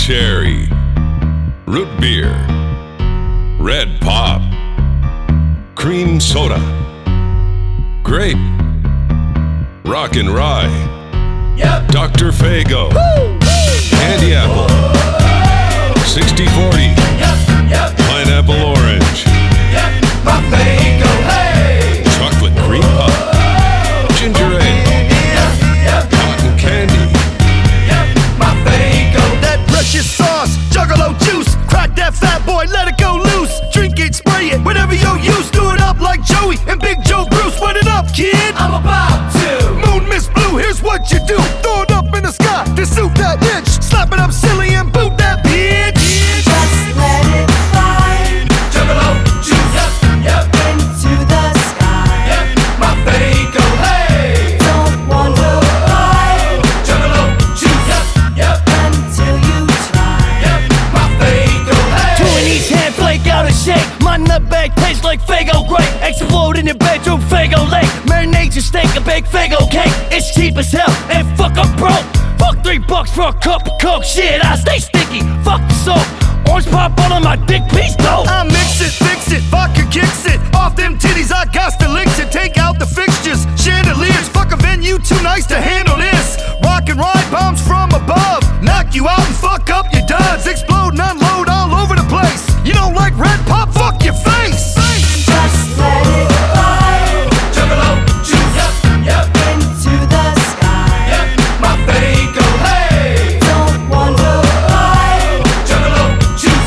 cherry, root beer, red pop, cream soda, grape, rock and rye, Dr. Faygo, candy apple, 60/40, pineapple orange, My Faygo, hey! chocolate cream pop, ginger ale, cotton candy, My Faygo. That precious sauce, juggalo juice. Crack that fat boy, let it go loose. Drink it, spray it, whatever you're used. Do it up like Joey and Big Joe Bruce. Run it up, kid. I'm about to. Moon Miss Blue, here's what you do. Throw it up in the sky to suit that itch. Slap it up silly and boot that bitch. Just let it fly Juggalo juice. into the sky. My Faygo, hey! Don't wonder why Juggalo juice. until you try. My Faygo, hey! Two in each hand, flake out a shake. My nutbag tastes like Faygo grape. Explode in your bedroom, Faygo lake. Marinate your steak, a baked Faygo cake. It's cheap as hell, and fuck I'm broke. Fuck $3 for a cup of coke. Shit, I stay sticky, fuck the soap. Orange pop on my dick, please go. I mix it, fix it, vodka kicks it. Off them titties, I got to licks it. Take out the fixtures, chandeliers. Fuck a venue too nice to handle this. Rock and ride bombs from above. Knock you out and fuck up your duds. Explode and unload all over the place. You don't like red pop? Fuck your face. Just let it fly Juggalo juice. into the sky. My Faygo, hey. Don't wonder why Juggalo juice.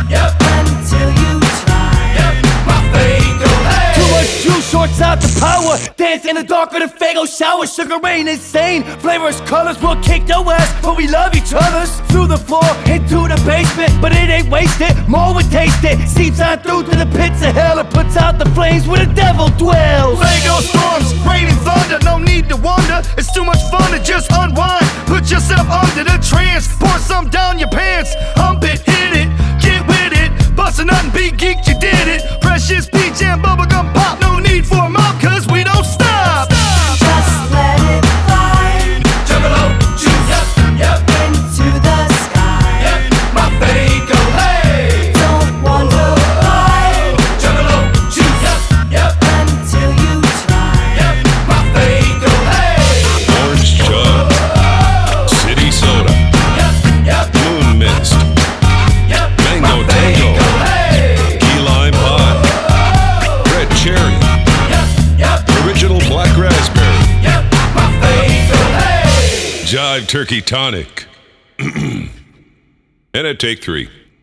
until you try. My Faygo, hey. Too much juice, shorts out the power. Dance in the dark of the Faygo shower. Sugar rain insane. Flavors, colors will kick your ass, but we love each other's. Through the floor, into the basement, but it ain't wasted. More would taste it. Seeps on through to the pits of hell. It puts out the flames where the devil dwells. Faygo storms, rain and thunder, no need to wonder. It's too much fun to just unwind. Put yourself under the trance, pour some down your pants. Hump it, hit it, get with it. Bust a nut and be geek, you did it. Precious peach and bubblegum pop, no need for a mop, cause we don't stop. Just let it fly Juggalo juice, into the sky. my Faygo, hey. Don't wonder why Juggalo juice, until you try. my Faygo, hey. orange chug, city soda, moon mist, mango tango, key lime pie, red cherry, original black raspberry, My Faygo, hey. jive turkey tonic. And a take 3.